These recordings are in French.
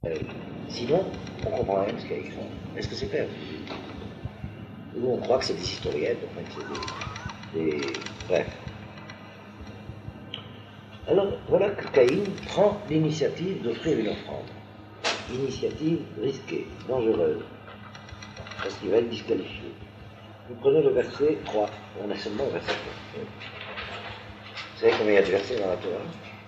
Euh, Sinon, on comprend rien de ce qu'il y a écrit. Est-ce que c'est clair? Ou on croit que c'est des historiennes, enfin que c'est des... Bref. Alors, voilà que Caïn prend l'initiative d'offrir une offrande. Initiative risquée, dangereuse, parce qu'il va être disqualifié. Vous prenez le verset 3, on a seulement le verset 3. Vous savez combien il y a de versets dans la Torah?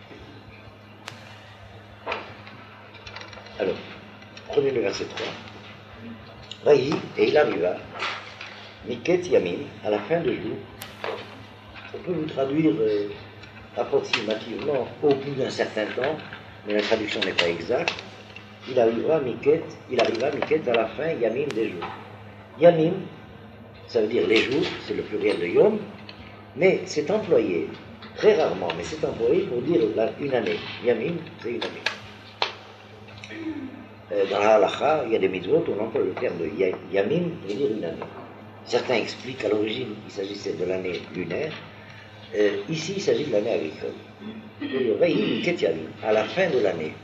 Alors, prenez le verset 3. Vaï, et il arriva, Miket Yamin, à la fin de jour. On peut vous traduire approximativement au bout d'un certain temps, mais la traduction n'est pas exacte. Il arriva Miket à la fin Yamin des jours. Yamin, ça veut dire les jours, c'est le pluriel de Yom, mais c'est employé, très rarement, mais c'est employé pour dire une année. Yamin, c'est une année. Dans la halakha, il y a des mitzvot, on emploie le terme de Yamin pour dire une année. Certains expliquent qu'à l'origine, il s'agissait de l'année lunaire. Ici, il s'agit de l'année agricole. À la fin de l'année.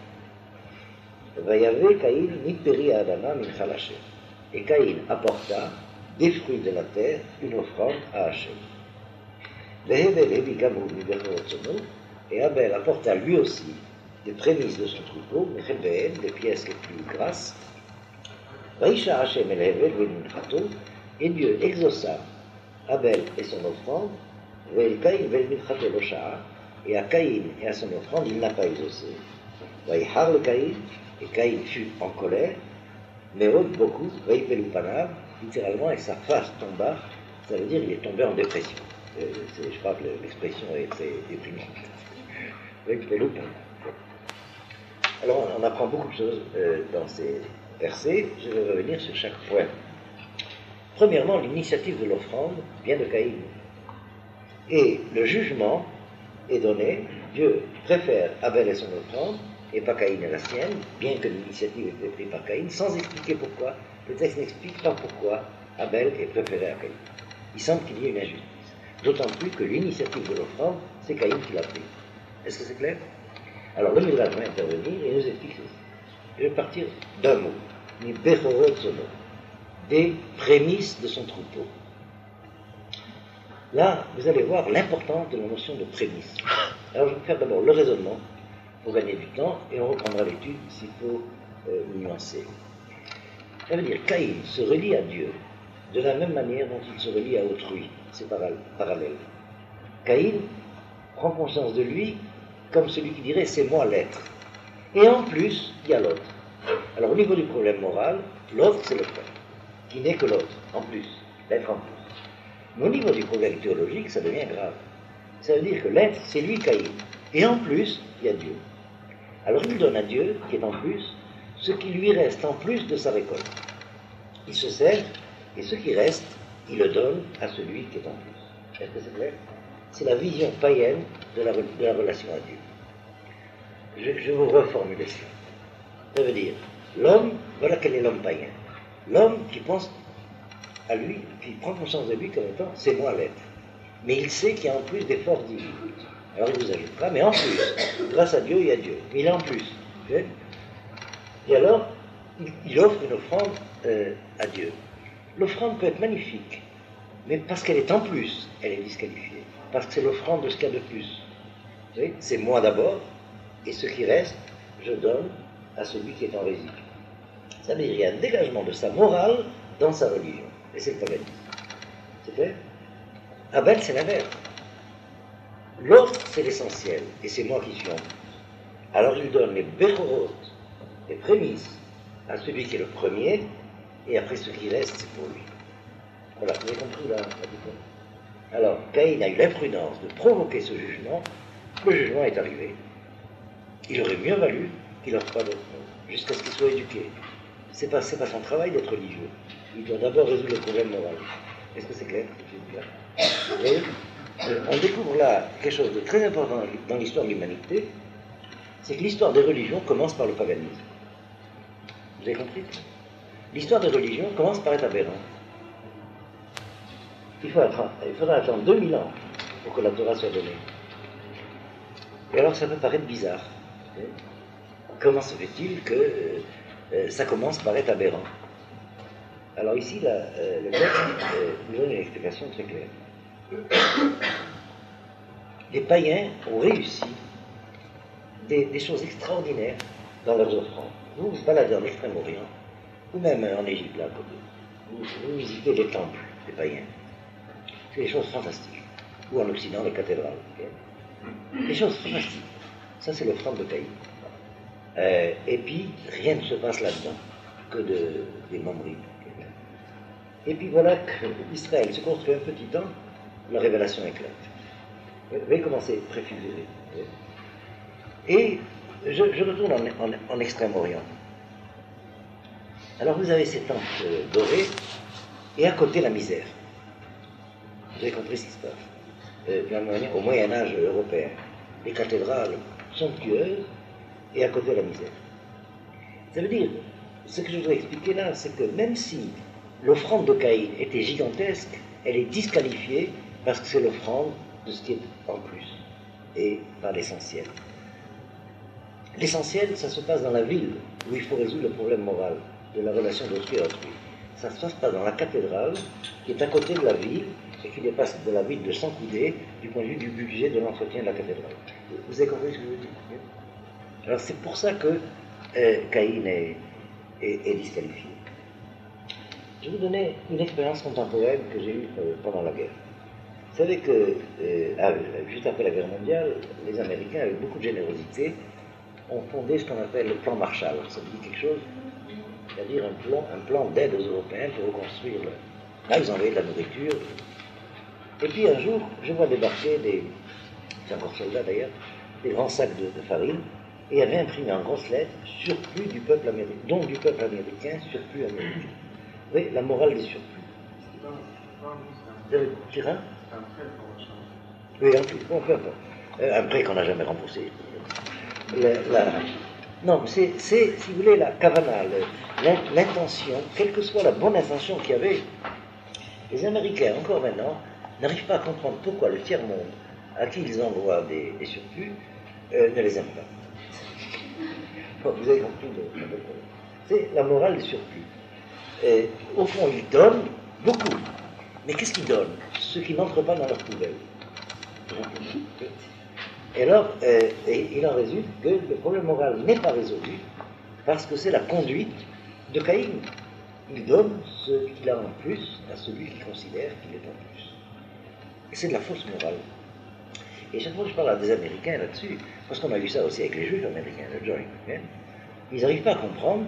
Et Caïn apporta des fruits de la terre, une offrande à Hachem. Et Abel apporta lui aussi des prémices de son troupeau, des pièces les plus grasses. Et Dieu exauça Abel et son offrande, et à Caïn et à son offrande, il n'a pas exaucé. Et Caïn fut en colère, mais beaucoup, littéralement, et sa face tomba, ça veut dire qu'il est tombé en dépression. Je crois que l'expression est très déprimante. Alors, on apprend beaucoup de choses dans ces versets. Je vais revenir sur chaque point. Premièrement, l'initiative de l'offrande vient de Caïn. Et le jugement est donné. Dieu préfère Abel et son offrande, et pas Caïn et la sienne, bien que l'initiative ait été prise par Caïn, sans expliquer pourquoi. Le texte n'explique pas pourquoi Abel est préféré à Caïn. Il semble qu'il y ait une injustice. D'autant plus que l'initiative de l'offrande, c'est Caïn qui l'a prise. Est-ce que c'est clair? Alors le Midrash va intervenir et nous explique ceci. Je vais partir d'un mot, des prémices de son troupeau. Là, vous allez voir l'importance de la notion de prémisse. Alors je vais faire d'abord le raisonnement pour gagner du temps et on reprendra l'étude s'il faut nuancer. Ça veut dire Caïn se relie à Dieu de la même manière dont il se relie à autrui. C'est parallèle. Caïn prend conscience de lui comme celui qui dirait c'est moi l'être. Et en plus, il y a l'autre. Alors au niveau du problème moral, l'autre c'est le frère, qui n'est que l'autre, en plus, l'être en plus. Mais au niveau du problème théologique, ça devient grave. Ça veut dire que l'être, c'est lui Caïn. Et en plus, il y a Dieu. Alors il donne à Dieu, qui est en plus, ce qui lui reste en plus de sa récolte. Il se sert, et ce qui reste, il le donne à celui qui est en plus. Est-ce que c'est clair? C'est la vision païenne de la relation à Dieu. Je vais vous reformuler cela. Ça veut dire, l'homme, voilà quel est l'homme païen. L'homme qui pense à lui, qui prend conscience de lui comme étant, c'est moi l'être. Mais il sait qu'il y a en plus des forces divines. Alors il vous ajoutera, mais en plus, grâce à Dieu, il y a Dieu. Mais il est en plus. Et alors, il offre une offrande à Dieu. L'offrande peut être magnifique, mais parce qu'elle est en plus, elle est disqualifiée. Parce que c'est l'offrande de ce qu'il y a de plus. Vous voyez, c'est moi d'abord, et ce qui reste, je donne à celui qui est en résidus. Ça veut dire qu'il y a un dégagement de sa morale dans sa religion. Et c'est le paganisme. C'est clair? Abel, c'est l'inverse. L'autre, c'est l'essentiel, et c'est moi qui suis en plus. Alors il donne les bechorot, les prémices, à celui qui est le premier, et après ce qui reste, c'est pour lui. Voilà, vous avez compris la différence. Alors, Caïn a eu l'imprudence de provoquer ce jugement. Le jugement est arrivé. Il aurait mieux valu qu'il n'offre pas d'offrande, jusqu'à ce qu'il soit éduqué. C'est pas son travail d'être religieux. Il doit d'abord résoudre le problème moral. Est-ce que c'est clair? Et, on découvre là quelque chose de très important dans l'histoire de l'humanité, c'est que l'histoire des religions commence par le paganisme. Vous avez compris? L'histoire des religions commence par être aberrante. Il faudra attendre 2000 ans pour que la Torah soit donnée. Et alors ça peut paraître bizarre. comment se fait-il que ça commence par être aberrant? Alors ici, le texte nous donne une explication très claire. Les païens ont réussi des choses extraordinaires dans leurs offrandes. Vous vous baladez en Extrême-Orient, ou même en Égypte, là à côté. Vous visitez les temples des païens. C'est des choses fantastiques. Ou en Occident, les cathédrales. Okay? Des choses fantastiques. Ça, c'est l'offrande de Caïn. Et puis, rien ne se passe là-dedans que des momeries. Et puis voilà qu'Israël se construit un petit temps, la révélation éclate. Vous voyez comment c'est préfiguré. Et je retourne en Extrême-Orient. Alors vous avez ces temples dorés, et à côté la misère. Vous avez compris ce qui se passe. De la même manière, au Moyen-Âge européen, les cathédrales somptueuses, et à côté la misère. Ça veut dire, ce que je voudrais expliquer là, c'est que même si l'offrande de Caïn était gigantesque, elle est disqualifiée parce que c'est l'offrande de ce qui est en plus, et pas l'essentiel. L'essentiel, ça se passe dans la ville, où il faut résoudre le problème moral de la relation d'autrui à autrui. Ça se passe pas dans la cathédrale, qui est à côté de la ville, et qui dépasse de la ville de 100 coudées, du point de vue du budget de l'entretien de la cathédrale. Vous avez compris ce que je veux dire? Alors c'est pour ça que Caïn est disqualifié. Je vais vous donner une expérience contemporaine que j'ai eue pendant la guerre. Vous savez que, juste après la guerre mondiale, les Américains, avec beaucoup de générosité, ont fondé ce qu'on appelle le plan Marshall. Ça vous dit quelque chose? C'est-à-dire un plan d'aide aux Européens pour reconstruire. Là, ils envoyaient de la nourriture. Et puis un jour, je vois débarquer c'est encore soldats d'ailleurs, des grands sacs de farine, et il y avait imprimé en grosses lettres surplus du peuple américain, don du peuple américain, surplus américain. Vous voyez, la morale des surplus. Vous avez le tyran? Oui, en plus, bon, peu importe. Un prêt qu'on n'a jamais remboursé. Non, c'est, si vous voulez, la kavana, l'intention, quelle que soit la bonne intention qu'il y avait, les Américains, encore maintenant, n'arrivent pas à comprendre pourquoi le tiers-monde, à qui ils envoient des surplus, ne les aime pas. Bon, vous avez compris le problème. C'est la morale des surplus. Au fond, ils donnent beaucoup. Mais qu'est-ce qu'ils donnent? Ceux qui n'entrent pas dans leur poubelle. Et alors, il en résulte que le problème moral n'est pas résolu parce que c'est la conduite de Caïn. Il donne ce qu'il a en plus à celui qui considère qu'il est en plus. Et c'est de la fausse morale. Et chaque fois que je parle à des Américains là-dessus, parce qu'on a vu ça aussi avec les Juifs américains, le Joint, ils n'arrivent pas à comprendre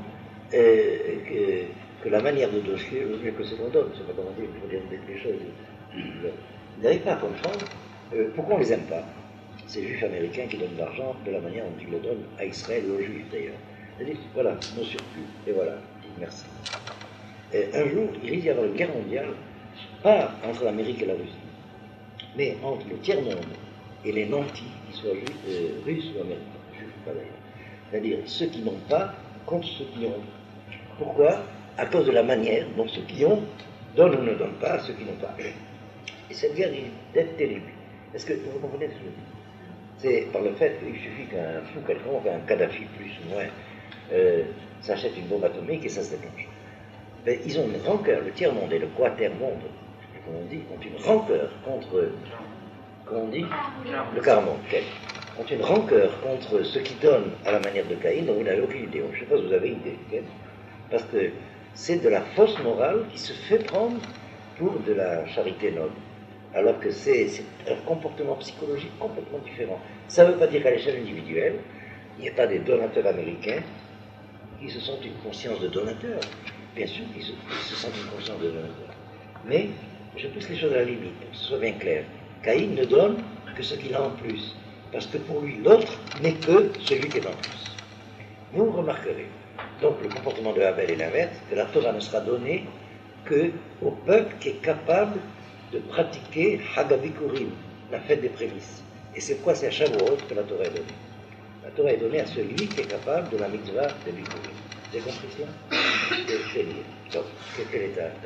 que la manière de donner, que c'est qu'on donne, c'est pas comment dire, il faut dire des choses. Ils n'arrivent pas à comprendre pourquoi on ne les aime pas. Ces Juifs américains qui donnent de l'argent de la manière dont ils le donnent à Israël et aux Juifs d'ailleurs. C'est-à-dire, voilà, nos surplus, et voilà, merci. Un jour, il risque d'y avoir une guerre mondiale, pas entre l'Amérique et la Russie, mais entre le tiers-monde et les nantis, qu'ils soient russes ou américains, juifs pas d'ailleurs. C'est-à-dire ceux qui n'ont pas contre ceux qui ont. Pourquoi? À cause de la manière dont ceux qui ont donnent ou ne donnent pas à ceux qui n'ont pas. Et cette guerre est terrible. Est-ce que vous comprenez ce que je dis? C'est par le fait qu'il suffit qu'un fou quelconque, un Kadhafi plus ou moins, s'achète une bombe atomique et ça se déclenche. Mais ils ont une rancœur, le tiers-monde et le quater-monde, comme on dit, ont une rancœur contre, comment on dit, le quart-monde, ont une rancœur contre ceux qui donnent à la manière de Caïn, dont vous n'avez aucune idée. Je ne sais pas si vous avez idée, parce que c'est de la fausse morale qui se fait prendre pour de la charité noble. Alors que c'est un comportement psychologique complètement différent. Ça ne veut pas dire qu'à l'échelle individuelle, il n'y a pas des donateurs américains qui se sentent une conscience de donateur. Bien sûr qu'ils se sentent une conscience de donateur. Mais je pousse les choses à la limite, pour que ce soit bien clair. Caïn ne donne que ce qu'il a en plus, parce que pour lui, l'autre n'est que celui qui est en plus. Vous remarquerez, donc le comportement de Abel est l'inverse, que la Torah ne sera donnée qu'au peuple qui est capable de pratiquer Hagabikurim, la fête des prémices. Et c'est quoi? C'est à Shavuot que la Torah est donnée. La Torah est donnée à celui qui est capable de la mitzvah de Bikurim. Vous avez compris cela? C'est lié. Donc, quel est la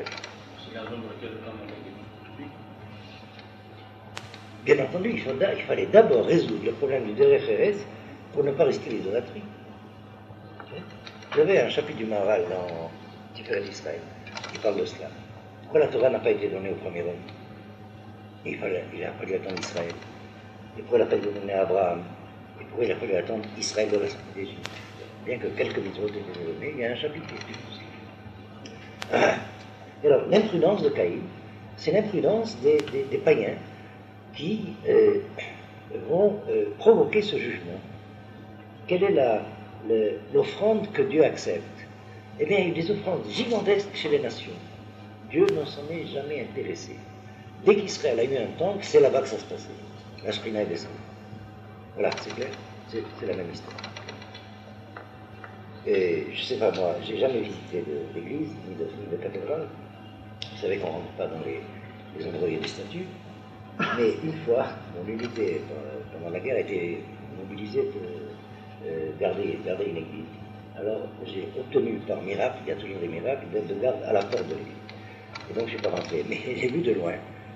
Bien entendu, il fallait d'abord résoudre le problème du Derech Erez pour ne pas risquer l'idolâtrie. Vous avez un chapitre du Maharal dans Tiferet d'Israël qui parle de cela. Pourquoi la Torah n'a pas été donnée au premier homme? Il a fallu attendre Israël. Et pourquoi il a fallu donner à Abraham? Et pourquoi il a fallu attendre Israël de la sortie d'Égypte? Bien que quelques mitzvot aient été donnés, il y a un chapitre qui explique tout cela. Et alors, l'imprudence de Caïn, c'est l'imprudence des païens qui vont provoquer ce jugement. Quelle est l'offrande que Dieu accepte? Eh bien, il y a eu des offrandes gigantesques chez les nations. Dieu ne s'en est jamais intéressé. Dès qu'Israël a eu un temple, c'est là-bas que ça se passait. La Shrina est descendue. Voilà, c'est clair, c'est la même histoire. Et je ne sais pas, moi, j'ai jamais visité d'église, ni de cathédrale. Vous savez qu'on ne rentre pas dans les endroits où il y a des statues. Mais une fois, mon unité pendant la guerre a été mobilisée pour garder une église. Alors j'ai obtenu par miracle, il y a toujours des miracles, d'être de garde à la porte de l'église. Et donc je ne suis pas rentré. Mais j'ai vu de loin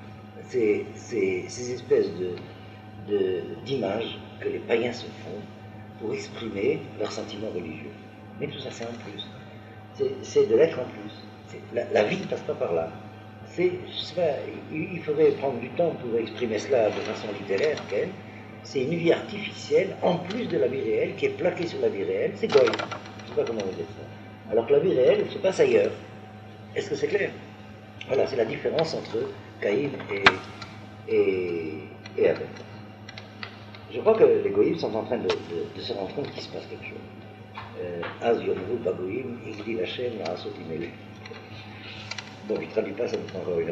ces espèces d'images que les païens se font pour exprimer leurs sentiments religieux. Mais tout ça c'est en plus. C'est de l'être en plus. La vie ne passe pas par là. Je sais pas, il faudrait prendre du temps pour exprimer cela de façon littéraire. C'est une vie artificielle en plus de la vie réelle qui est plaquée sur la vie réelle. C'est goy. Je ne sais pas comment vous dire ça. Alors que la vie réelle se passe ailleurs. Est-ce que c'est clair? Voilà, c'est la différence entre Caïn et Abel. Je crois que les goïms sont en train de se rendre compte qu'il se passe quelque chose. Az yorvu bagoïm, igdi lachem, asot imele. Bon, je ne traduis pas, ça me prend encore une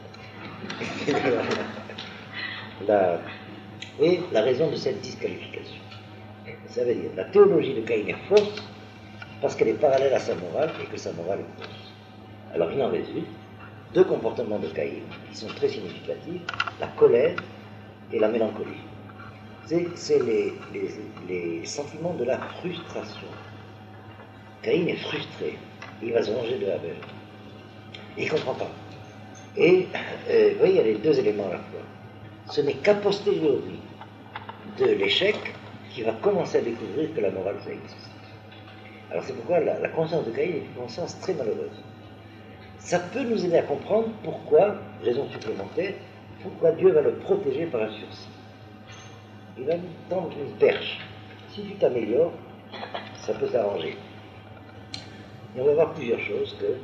peu. Et la raison de cette disqualification. Ça veut dire la théologie de Caïn est fausse parce qu'elle est parallèle à sa morale et que sa morale est fausse. Alors il en résulte deux comportements de Caïn qui sont très significatifs, la colère et la mélancolie. C'est les sentiments de la frustration. Caïn est frustré, il va se venger de Abel. Il ne comprend pas. Et vous voyez, il y a les deux éléments à la fois. Ce n'est qu'à posteriori de l'échec qu'il va commencer à découvrir que la morale, ça existe. Alors c'est pourquoi la conscience de Caïn est une conscience très malheureuse. Ça peut nous aider à comprendre pourquoi, raison supplémentaire, pourquoi Dieu va le protéger par un sursis. Il va lui tendre une perche. Si tu t'améliores, ça peut s'arranger. Et on va voir plusieurs choses que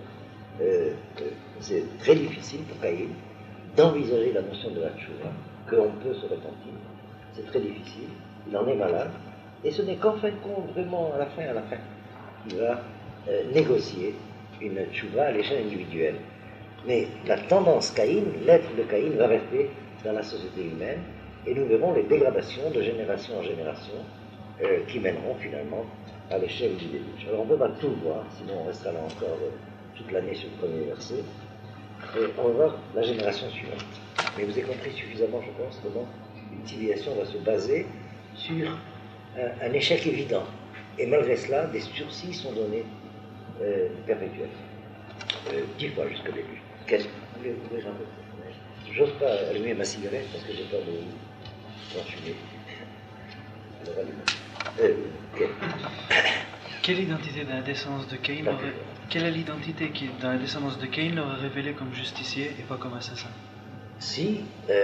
c'est très difficile pour Caïn d'envisager la notion de la tchouva, qu'on peut se repentir. C'est très difficile, il en est malade, et ce n'est qu'en fin de compte, vraiment à la fin, qu'il va négocier une tchouva à l'échelle individuelle. Mais la tendance Caïn, l'être de Caïn va rester dans la société humaine, et nous verrons les dégradations de génération en génération qui mèneront finalement à l'échelle du déluge. Alors on ne peut pas tout voir, sinon on restera là encore toute l'année sur le premier verset. Et on va voir la génération suivante. Mais vous avez compris suffisamment, je pense, comment une civilisation va se baser sur un échec évident. Et malgré cela, des sursis sont donnés perpétuels. 10 fois jusqu'au début. Qu'est-ce que vous voulez ouvrir un peu? J'ose pas allumer ma cigarette parce que j'ai peur d'en fumer. Alors allumez. Quelle identité dans la descendance de Caïn quelle est l'identité qui, dans la descendance de Caïn, l'aurait révélé comme justicier et pas comme assassin? Si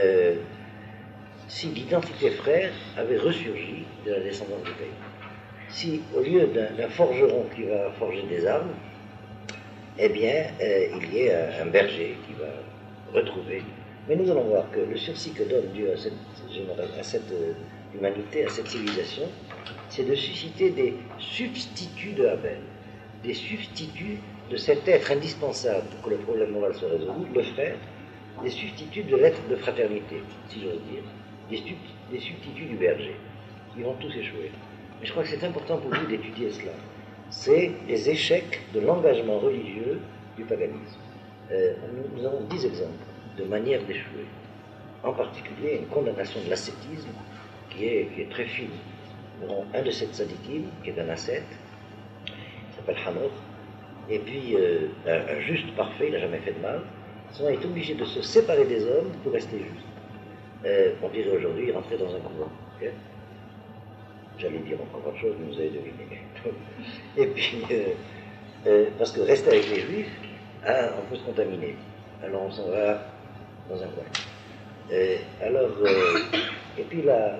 l'identité frère avait ressurgi de la descendance de Caïn, si au lieu d'un forgeron qui va forger des armes, eh bien, il y ait un berger qui va retrouver. Mais nous allons voir que le sursis que donne Dieu à cette humanité, à cette civilisation, c'est de susciter des substituts de Abel, des substituts de cet être indispensable pour que le problème moral soit résolu, le frère, des substituts de l'être de fraternité, si j'ose dire, des substituts du berger. Ils vont tous échouer. Mais je crois que c'est important pour vous d'étudier cela. C'est les échecs de l'engagement religieux du paganisme. Nous avons 10 exemples de manières d'échouer. En particulier, une condamnation de l'ascétisme qui est très fine. Nous avons un de ces tzadikim, qui est un ascète, qui s'appelle Hanoch, et puis un juste parfait, il n'a jamais fait de mal, souvent est obligé de se séparer des hommes pour rester juste. On dirait aujourd'hui rentrer dans un couvent. Okay? J'allais dire encore autre chose, mais vous avez deviné. Et puis, parce que rester avec les Juifs, on peut se contaminer. Alors on s'en va dans un coin. Et puis la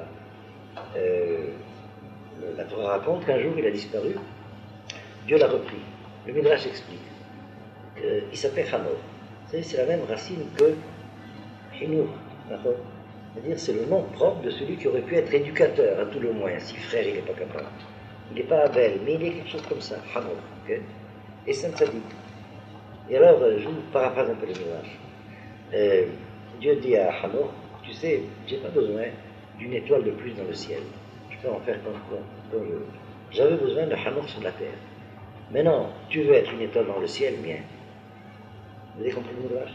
Torah raconte qu'un jour il a disparu, Dieu l'a repris. Le Midrash explique qu'il s'appelle Hanor. Vous savez, c'est la même racine que Hinur. C'est-à-dire, c'est le nom propre de celui qui aurait pu être éducateur, à tout le moins, si frère il n'est pas capable. Il n'est pas Abel, mais il est quelque chose comme ça, Hanor. Okay? Et c'est un tzaddik. Et alors, je vous paraphrase un peu le Midrash. Dieu dit à Hanor, tu sais, j'ai pas besoin d'une étoile de plus dans le ciel. Je peux en faire comme je veux. J'avais besoin de Hanor sur la terre. Maintenant, tu veux être une étoile dans le ciel, bien. Vous avez compris le Midrash?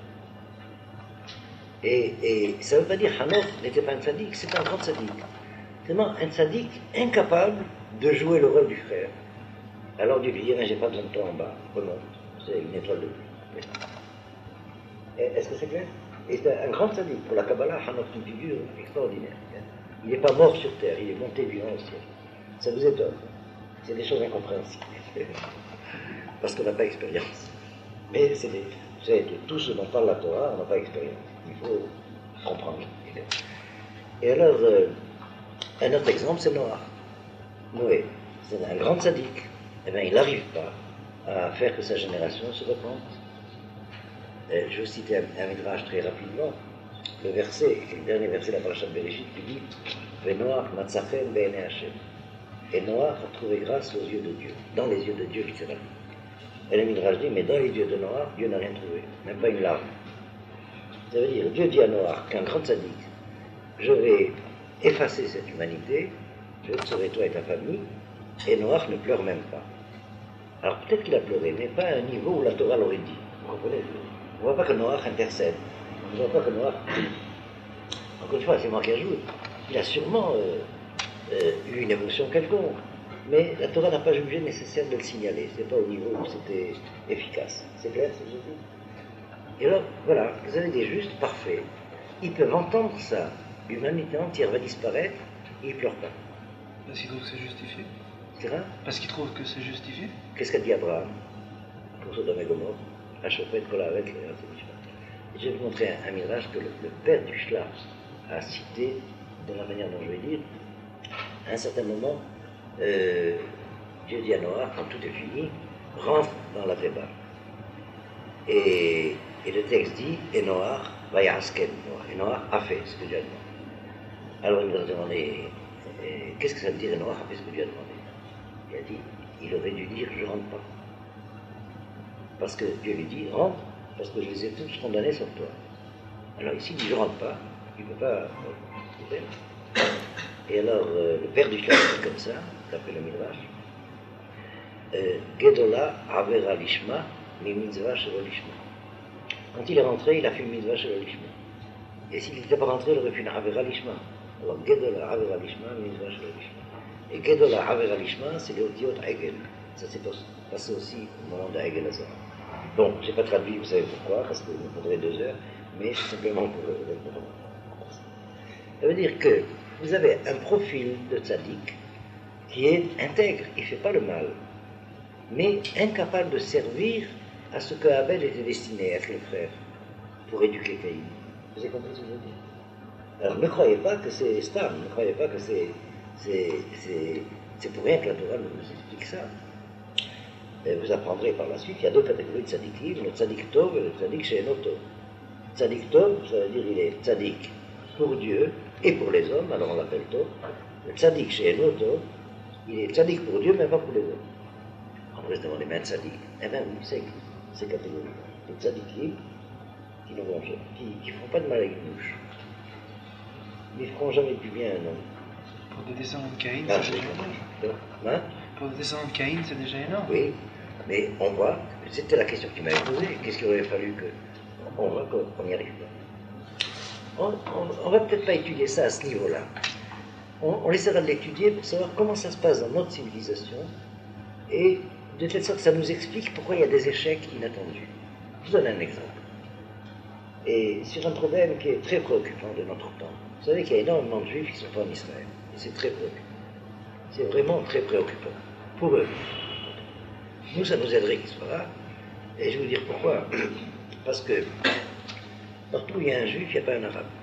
Et ça ne veut pas dire Hanor n'était pas un tzaddik, c'est un grand tzaddik. Seulement un tzaddik incapable de jouer le rôle du frère. Alors Dieu lui dit, j'ai pas besoin de toi en bas, remonte, c'est une étoile de plus. Est-ce que c'est clair? Et c'est un grand tzaddik. Pour la Kabbalah, Hanor est une figure extraordinaire. Il n'est pas mort sur terre, il est monté vivant au ciel. Ça vous étonne? C'est des choses incompréhensibles. Parce qu'on n'a pas expérience. Mais vous savez, tout ce dont parle la Torah, on n'a pas expérience. Il faut comprendre. Et alors, un autre exemple, c'est Noah. Noé, c'est un grand tzaddik. Eh bien, il n'arrive pas à faire que sa génération se repente. Je vais citer un midrash très rapidement. Le verset, le dernier verset de la parasha de Bereshit, qui dit Venoach matzachem be'enei Hashem. Et Noach a trouvé grâce aux yeux de Dieu, dans les yeux de Dieu, littéralement. Et le midrash dit, mais dans les yeux de Noach, Dieu n'a rien trouvé, même pas une larme. Ça veut dire, Dieu dit à Noach, qu'un grand tzaddik, je vais effacer cette humanité, je vais te sauver toi et ta famille, et Noach ne pleure même pas. Alors peut-être qu'il a pleuré, mais pas à un niveau où la Torah l'aurait dit. Vous comprenez? On ne voit pas que Noach intercède. On ne voit pas que Noach... Encore une fois, c'est moi qui ajoute. Il a sûrement eu une émotion quelconque. Mais la Torah n'a pas jugé nécessaire de le signaler. Ce n'est pas au niveau où c'était efficace. C'est clair ce que je dis? Et alors, voilà, vous avez des justes parfaits. Ils peuvent entendre ça. L'humanité entière va disparaître, et ils ne pleurent pas. Parce qu'ils trouvent que c'est justifié. C'est vrai? Parce qu'ils trouvent que c'est justifié. Qu'est-ce qu'a dit Abraham pour Sodome et Gomorrhe? Je vais vous montrer un midrash que le père du Shlach a cité de la manière dont je vais dire. À un certain moment, Dieu dit à Noach, quand tout est fini, rentre dans la Théba. Et le texte dit, et Noach va yasken. Et Noach a fait ce que Dieu a demandé. Alors il nous a demandé, qu'est-ce que ça veut dire, et Noach a fait ce que Dieu a demandé? Il a dit, il aurait dû dire, je rentre pas. Parce que Dieu lui dit, rentre, parce que je les ai tous condamnés sauf toi. Alors ici, il dit, je rentre pas, il ne peut pas. Et alors, le père du Shlach dit comme ça, d'après le Midrash, Gedola Avera Lishma, mi mitzvah shelo Lishma. Quand il est rentré, il a fait une mitzvah shelo Lishma. Et s'il n'était pas rentré, il aurait fait une Avera Lishma. Alors, Gedola Avera Lishma, mi mitzvah shelo Lishma. Et Gedola Avera Lishma, c'est les Otiot Egel. Ça s'est passé aussi au moment de Egel Azar. Bon, je n'ai pas traduit, vous savez pourquoi, parce qu'il me faudrait 2 heures, mais c'est simplement pour ça veut dire que vous avez un profil de tzaddik qui est intègre, il ne fait pas le mal, mais incapable de servir à ce que Abel était destiné, à être le frère, pour éduquer Caïn. Vous avez compris ce que je veux dire? Alors ne croyez pas que c'est stable, ne croyez pas que c'est pour rien que la Torah nous explique ça. Et vous apprendrez par la suite, il y a 2 catégories de tzaddikim, le tzaddik tov et le tzaddik she'eno tov. Tzaddik tov, ça veut dire il est tzaddik pour Dieu et pour les hommes, alors on l'appelle tov. Le tzaddik she'eno tov, il est tzaddik pour Dieu, mais pas pour les hommes. On pourrait se demander, mais un tzaddik, eh bien oui, c'est ces catégories. Les tzaddikim qui ne font pas de mal avec une mouche. Ils ne feront jamais du bien à un homme. Pour des descendants de Caïn, c'est déjà énorme. Hein? Pour des descendants de Caïn, c'est déjà énorme. Oui, mais on voit, c'était la question qu'il m'avait posée, qu'est-ce qu'il aurait fallu que... On voit qu'on n'y arrive pas. On va peut-être pas étudier ça à ce niveau-là. On essaiera de l'étudier pour savoir comment ça se passe dans notre civilisation et de telle sorte que ça nous explique pourquoi il y a des échecs inattendus. Je vous donne un exemple. Et sur un problème qui est très préoccupant de notre temps. Vous savez qu'il y a énormément de juifs qui ne sont pas en Israël. C'est très préoccupant. C'est vraiment très préoccupant. Pour eux. Nous, ça nous aiderait qu'ils soient là. Et je vais vous dire pourquoi. Parce que partout où il y a un juif, il n'y a pas un arabe.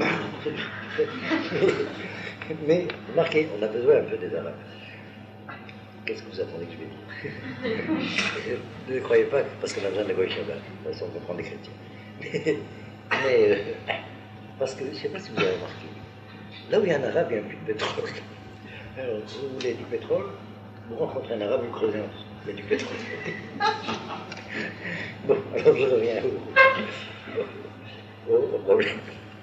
Mais remarquez, on a besoin un peu des arabes. Qu'est-ce que vous attendez que je vais dire? Ne croyez pas que parce qu'on a besoin de Goy Shabbat, de toute façon on peut prendre des chrétiens. Mais parce que je ne sais pas si vous avez remarqué, là où il y a un arabe, il n'y a plus de pétrole. Alors, si vous voulez du pétrole, vous rencontrez un arabe, vous creusez en dessous. Il y a du pétrole. Bon, alors je reviens au problème.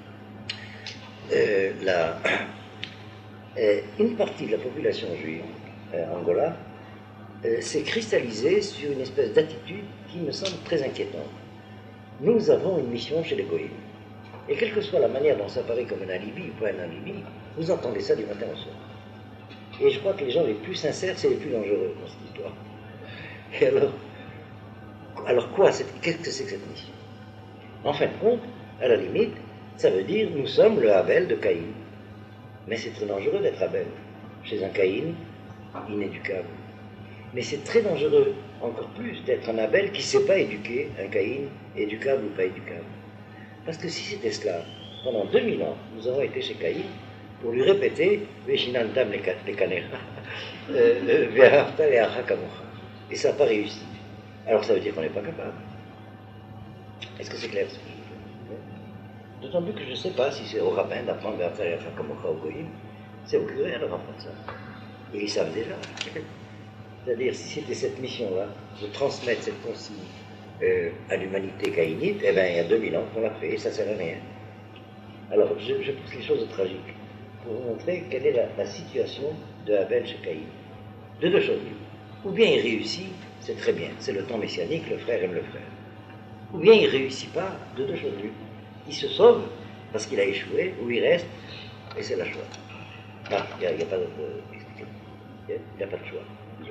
Une partie de la population juive, Angola, s'est cristallisée sur une espèce d'attitude qui me semble très inquiétante. Nous avons une mission chez les Goïms. Et quelle que soit la manière dont ça paraît comme un alibi ou pas un alibi, vous entendez ça du matin au soir. Et je crois que les gens les plus sincères, c'est les plus dangereux dans cette histoire. Et alors quoi, qu'est-ce que c'est que cette mission? En fin de compte, à la limite, ça veut dire nous sommes le Abel de Caïn. Mais c'est très dangereux d'être Abel. Chez un Caïn, inéducable. Mais c'est très dangereux, encore plus, d'être un Abel qui ne sait pas éduquer un Caïn, éducable ou pas éducable. Parce que si c'était cela, pendant 2000 ans, nous avons été chez Caïn pour lui répéter Veshinantam les Kanera, Ve'ahavta le'acha kamocha. Et ça n'a pas réussi. Alors ça veut dire qu'on n'est pas capable. Est-ce que c'est clair ce que je dis? D'autant plus que je ne sais pas si c'est au rabbin d'apprendre Ve'ahavta le'acha kamocha au Goïm, c'est au curé à leur apprendre ça. Et ils savent déjà. C'est-à-dire, si c'était cette mission-là, de transmettre cette consigne à l'humanité caïnite, eh bien, il y a 2000 ans qu'on l'a fait, et ça ne sert à rien. Alors, je pousse les choses tragiques pour vous montrer quelle est la situation de Abel chez Caïn. De deux choses. Ou bien il réussit, c'est très bien, c'est le temps messianique, le frère aime le frère. Ou bien il ne réussit pas, de deux choses. Il se sauve parce qu'il a échoué, ou il reste, et c'est la choix. Ah, il n'y a pas d'explication. Il n'y a pas de choix.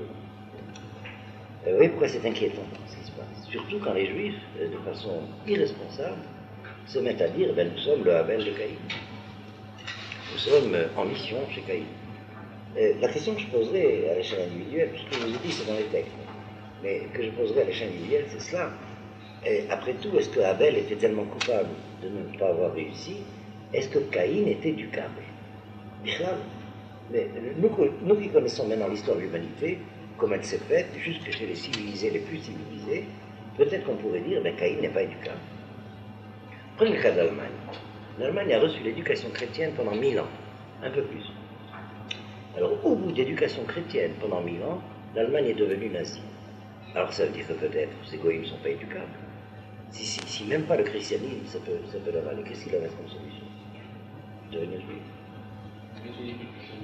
Vous voyez pourquoi c'est inquiétant ce qui se passe. Surtout quand les Juifs, de façon irresponsable, se mettent à dire nous sommes le Abel de Caïn. Nous sommes en mission chez Caïn. La question que je poserai à l'échelle individuelle, tout ce que je vous ai dit c'est dans les textes, mais que je poserai à l'échelle individuelle, c'est cela. Et après tout, est-ce que Abel était tellement coupable de ne pas avoir réussi? Est-ce que Caïn était éducable? Mais nous qui connaissons maintenant l'histoire de l'humanité, comme elle s'est faite, jusque chez les civilisés les plus civilisés, peut-être qu'on pourrait dire Caïn n'est pas éducable. Prenez le cas d'Allemagne. L'Allemagne a reçu l'éducation chrétienne pendant 1000 ans, un peu plus. Alors, au bout d'éducation chrétienne pendant 1000 ans, l'Allemagne est devenue nazie. Alors, ça veut dire que peut-être ces goïms ne sont pas éducables. Si même pas le christianisme, ça peut l'avaler, qu'est-ce qu'il en reste comme solution? Devenir juif.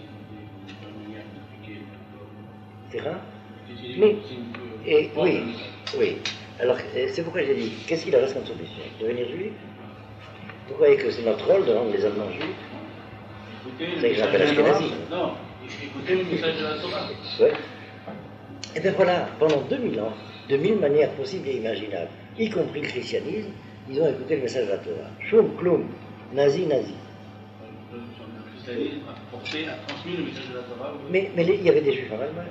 Terrain? Mais, oui. Alors, c'est pourquoi j'ai dit, qu'est-ce qu'il en reste comme solution? Devenir juif? Vous croyez que c'est notre rôle de rendre les Allemands juifs? C'est ça que j'appelle Ashkenazi. Non, écoutez le message de la Torah. Ouais. Et bien voilà, pendant 2000 ans, de 1000 manières possibles et imaginables, y compris le christianisme, ils ont écouté le message de la Torah. Shum, klum, nazi. Le christianisme a transmis le message de la Torah. Mais il y avait des juifs en Allemagne.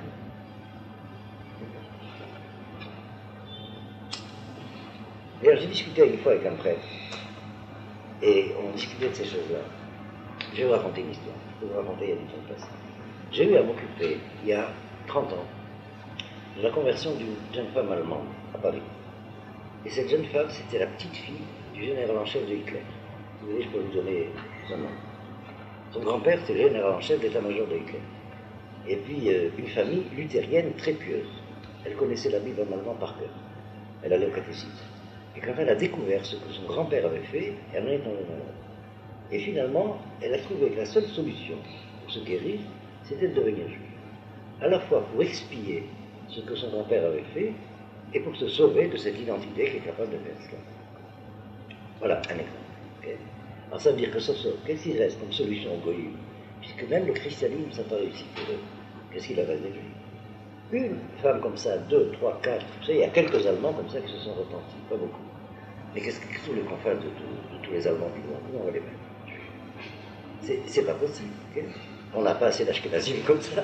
D'ailleurs, j'ai discuté une fois avec un prêtre, et on discutait de ces choses-là. Je vais vous raconter une histoire. Je vais vous raconter il y a du temps passé. J'ai eu à m'occuper, il y a 30 ans, de la conversion d'une jeune femme allemande à Paris. Et cette jeune femme, c'était la petite fille du général en chef de Hitler. Vous voyez, je peux vous donner son nom. Son grand-père, c'était le général en chef de l'état-major de Hitler. Et puis, une famille luthérienne très pieuse. Elle connaissait la Bible en allemand par cœur. Elle allait au catécisme. Et quand elle a découvert ce que son grand-père avait fait, elle en est tombée malade. Et finalement, elle a trouvé que la seule solution pour se guérir, c'était de devenir juif. À la fois pour expier ce que son grand-père avait fait, et pour se sauver de cette identité qui est capable de faire cela. Voilà un exemple. Okay. Alors ça veut dire que qu'est-ce qu'il reste comme solution au goïm? Puisque même le christianisme, ça n'a pas réussi pour eux. Qu'est-ce qu'il en reste des juifs? Une femme comme ça, 2, 3, 4, vous savez, il y a quelques Allemands comme ça qui se sont repentis, pas beaucoup. Mais qu'est-ce que vous voulez qu'on fasse de tous les Allemands du monde? Non, on va les mettre. C'est pas possible. Okay. On n'a pas assez d'ashkénazim comme ça.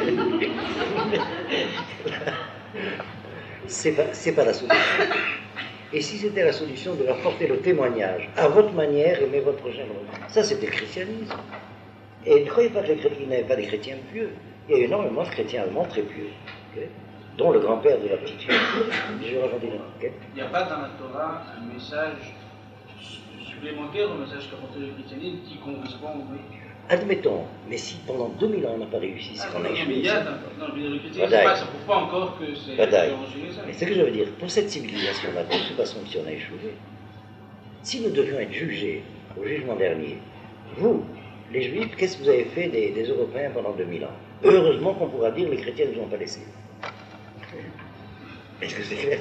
C'est pas la solution. Et si c'était la solution de leur porter le témoignage, à votre manière, aimez votre prochain. Ça, c'était le christianisme. Et ne croyez pas que les chrétiens n'avaient pas des chrétiens pieux. Il y a énormément de chrétiens allemands très pieux, okay, dont le grand-père de la petite fille. Il n'y a pas dans la Torah un message supplémentaire au message qu'apporte le christianisme qui correspond, oui. Admettons, mais si pendant 2000 ans on n'a pas réussi, c'est qu'on a échoué. Mais il y a, non, mais le christianisme, ça ne prouve pas encore que c'est originaire ça. Mais c'est ce que je veux dire, pour cette civilisation-là, de toute façon, si on a échoué, si nous devions être jugés au jugement dernier, vous, les Juifs, qu'est-ce que vous avez fait des Européens pendant 2000 ans? Heureusement qu'on pourra dire les chrétiens ne nous ont pas laissés. Est-ce que c'est clair?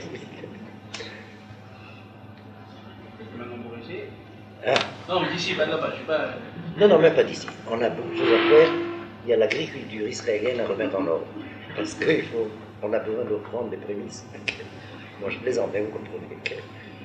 Maintenant, pour essayer. Ah. Non, mais d'ici, pas de là-bas, je ne suis pas. Non, même pas d'ici. On a beaucoup de choses à faire. Il y a l'agriculture israélienne à remettre en ordre. Parce qu'on a besoin de reprendre des prémices. Moi, je plaisante, vous comprenez.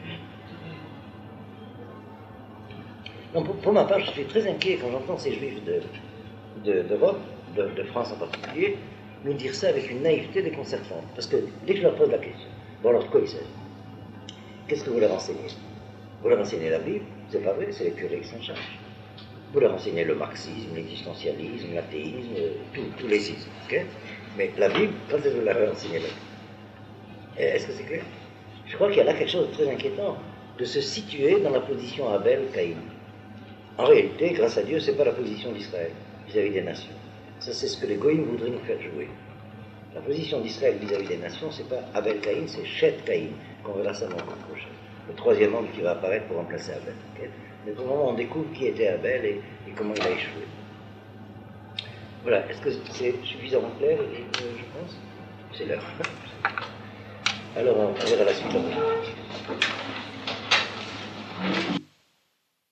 Non, pour ma part, je suis très inquiet quand j'entends ces juifs d'Europe, de France en particulier, nous dire ça avec une naïveté déconcertante. Parce que dès que je leur pose la question, bon alors de quoi il s'agit? Qu'est-ce que vous leur enseignez? Vous leur enseignez la Bible? C'est pas vrai, c'est les curés qui s'en chargent. Vous leur enseignez le marxisme, l'existentialisme, l'athéisme, tous les ismes. Okay? Mais la Bible, quand est-ce que vous leur enseignez la Bible? Est-ce que c'est clair? Je crois qu'il y a là quelque chose de très inquiétant, de se situer dans la position Abel-Caïn. En réalité, grâce à Dieu, ce n'est pas la position d'Israël vis-à-vis des nations. Ça, c'est ce que les goïms voudraient nous faire jouer. La position d'Israël vis-à-vis des nations, c'est pas Abel-Caïn, c'est Chet-Caïn, qu'on verra ça dans le prochain. Le troisième homme qui va apparaître pour remplacer Abel. Okay? Mais pour le moment, on découvre qui était Abel et comment il a échoué. Voilà, est-ce que c'est suffisamment clair, je pense? C'est l'heure. Alors, on verra la suite.